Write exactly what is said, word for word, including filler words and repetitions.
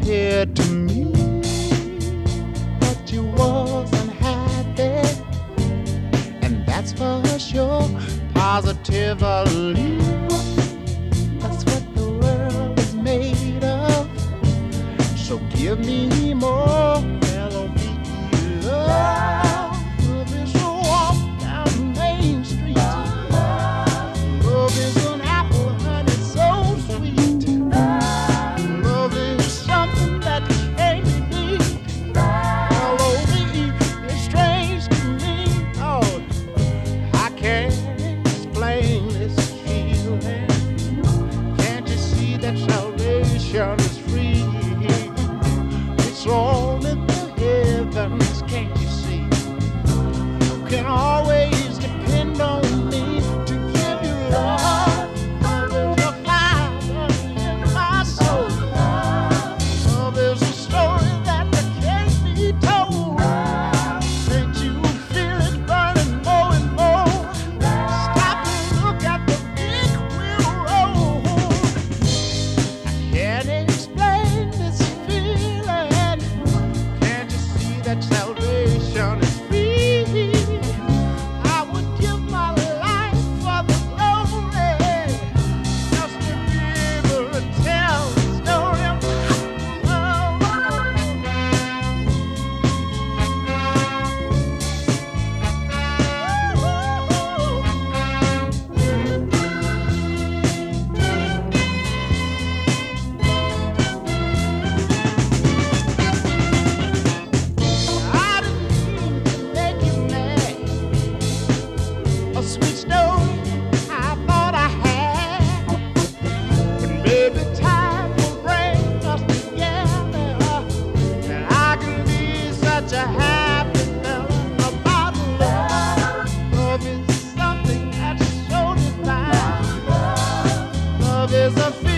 appeared to me that you wasn't happy, and that's for sure, positively. That's what the world is made of. So give me more L O V E love. Love is a walk down Main Street. Love is an apple, honey, so sweet. Love is something that can't be beat. L O V E is strange to me. Oh, I can't explain this feeling. Can't you see that salvation is free? It's all in the heavens, can't you see? You can always depend on me to give you love. Love is a fire in my soul. Love is a story that can't be told. Can't you feel it burning more and more? Stop and look at the big wheel roll. I can't explain this feeling. Can't you see that salvation is free? I would give my life for the glory, just to be able to tell the story of love. I didn't mean to make you mad. A sweet story I thought I had, but maybe time will bring us together, and I can be such a happy fella about love. Love is something that's so divine. Love is a feeling.